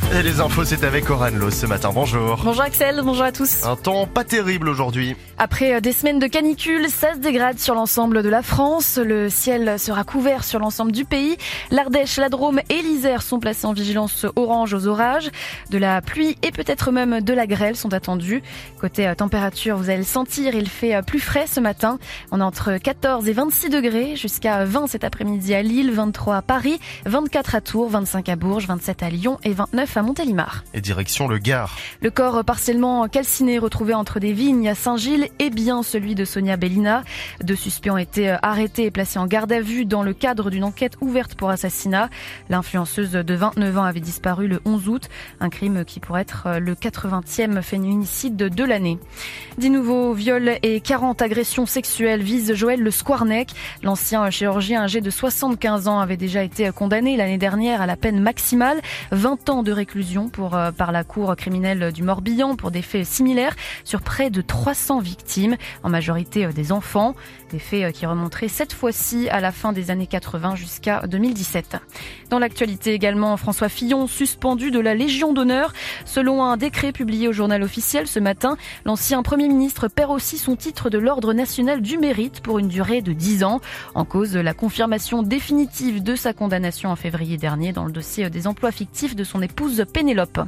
Et les infos, c'est avec Aurane Los ce matin. Bonjour. Bonjour Axel, bonjour à tous. Un temps pas terrible aujourd'hui. Après des semaines de canicule, ça se dégrade sur l'ensemble de la France. Le ciel sera couvert sur l'ensemble du pays. L'Ardèche, la Drôme et l'Isère sont placés en vigilance orange aux orages. De la pluie et peut-être même de la grêle sont attendus. Côté température, vous allez le sentir, il fait plus frais ce matin. On est entre 14 et 26 degrés, jusqu'à 20 cet après-midi à Lille, 23 à Paris, 24 à Tours, 25 à Bourges, 27 à Lyon et 29 à Montélimar. Et direction le Gard. Le corps partiellement calciné retrouvé entre des vignes à Saint-Gilles est bien celui de Sonia Bellina. 2 suspects ont été arrêtés et placés en garde à vue dans le cadre d'une enquête ouverte pour assassinat. L'influenceuse de 29 ans avait disparu le 11 août, un crime qui pourrait être le 80e féminicide de l'année. 10 nouveaux viols et 40 agressions sexuelles visent Joël Le Squarnec. L'ancien chirurgien âgé de 75 ans avait déjà été condamné l'année dernière à la peine maximale, 20 ans de réclusion par la cour criminelle du Morbihan pour des faits similaires sur près de 300 victimes, en majorité des enfants. Des faits qui remonteraient cette fois-ci à la fin des années 80 jusqu'à 2017. Dans l'actualité également, François Fillon suspendu de la Légion d'honneur. Selon un décret publié au journal officiel ce matin, l'ancien Premier ministre perd aussi son titre de l'Ordre national du mérite pour une durée de 10 ans. En cause, la confirmation définitive de sa condamnation en février dernier dans le dossier des emplois fictifs de son épouse Pénélope.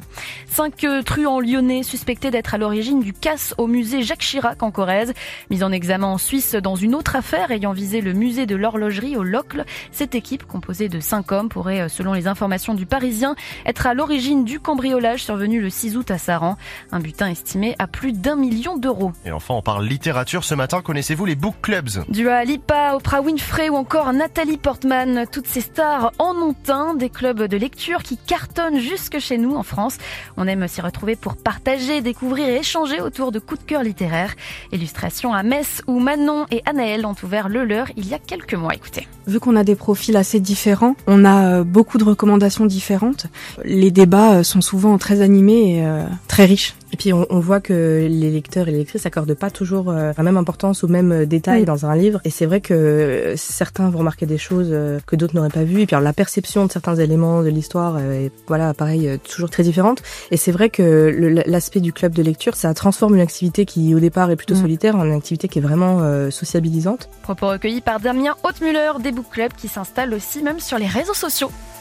5 truands lyonnais suspectés d'être à l'origine du casse au musée Jacques Chirac en Corrèze. Mis en examen en Suisse dans une autre affaire ayant visé le musée de l'horlogerie au Locle, cette équipe composée de 5 hommes pourrait, selon les informations du Parisien, être à l'origine du cambriolage survenu le 6 août à Saran. Un butin estimé à plus d'1 million d'euros. Et enfin, on parle littérature ce matin. Connaissez-vous les book clubs? Dua Lipa, Oprah Winfrey ou encore Nathalie Portman, toutes ces stars en ont un, des clubs de lecture qui cartonnent jusque chez nous en France. On aime s'y retrouver pour partager, découvrir et échanger autour de coups de cœur littéraires. Illustration à Metz où Manon et Anaël ont ouvert le leur il y a quelques mois. Écoutez. Vu qu'on a des profils assez différents, on a beaucoup de recommandations différentes. Les débats sont souvent très animés et très riches. Et puis on voit que les lecteurs et les lectrices s'accordent pas toujours la même importance aux mêmes détails dans un livre. Et c'est vrai que certains vont remarquer des choses que d'autres n'auraient pas vues. Et puis alors, la perception de certains éléments de l'histoire est pareil, toujours très différente. Et c'est vrai que l'aspect du club de lecture, ça transforme une activité qui au départ est plutôt solitaire en une activité qui est vraiment sociabilisante. Propos recueillis par Damien Hautmuller des book clubs qui s'installent aussi même sur les réseaux sociaux.